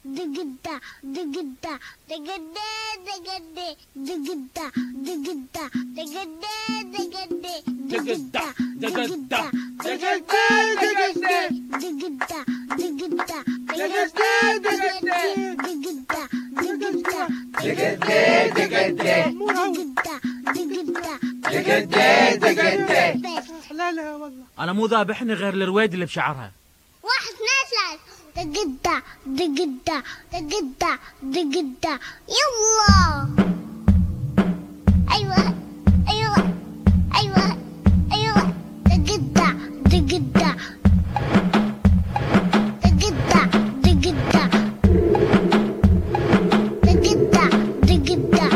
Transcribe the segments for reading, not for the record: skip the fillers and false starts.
دقدة دقدة دقدة دقدة دقدة دقدة دقدة دقدة لا لا والله انا مو ذابحني غير الرويد اللي بشعرها. 1 2 3 دقدة دقدة دقدة دقدة يلا. أيوة أيوة أيوة أيوة دقدة دقدة دقدة دقدة دقدة دقدة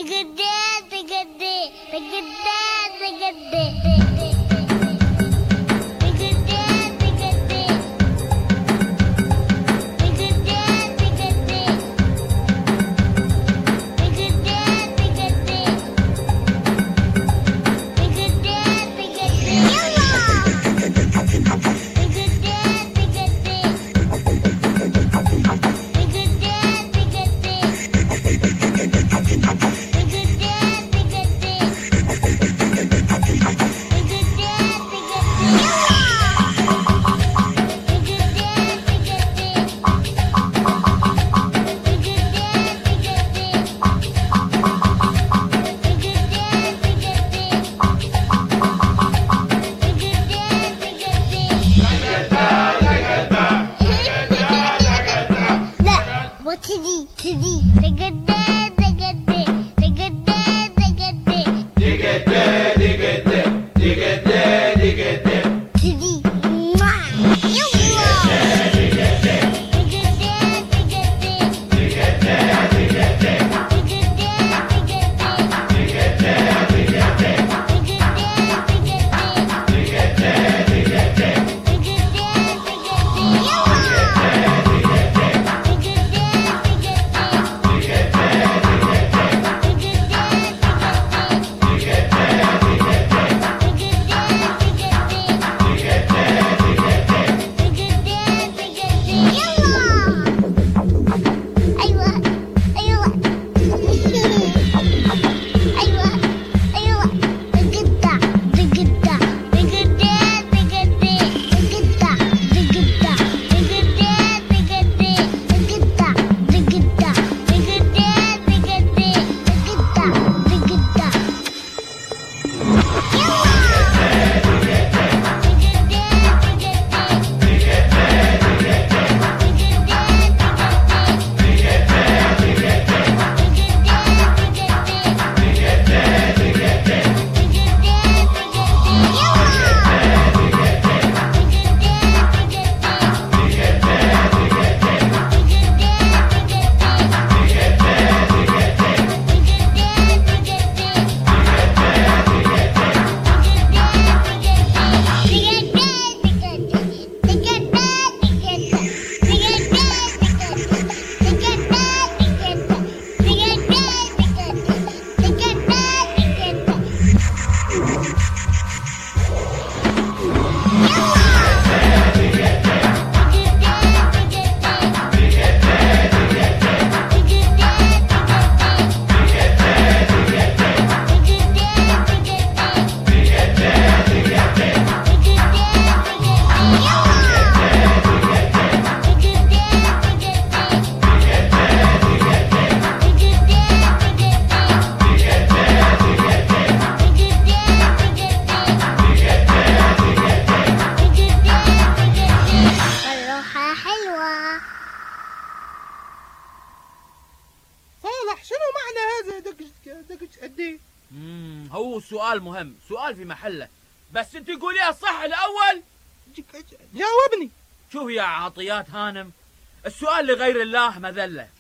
هو سؤال مهم، سؤال في محله، بس انت قوليها الصح الاول. جاوبني. شوف يا عطيات هانم، السؤال لغير الله مذله،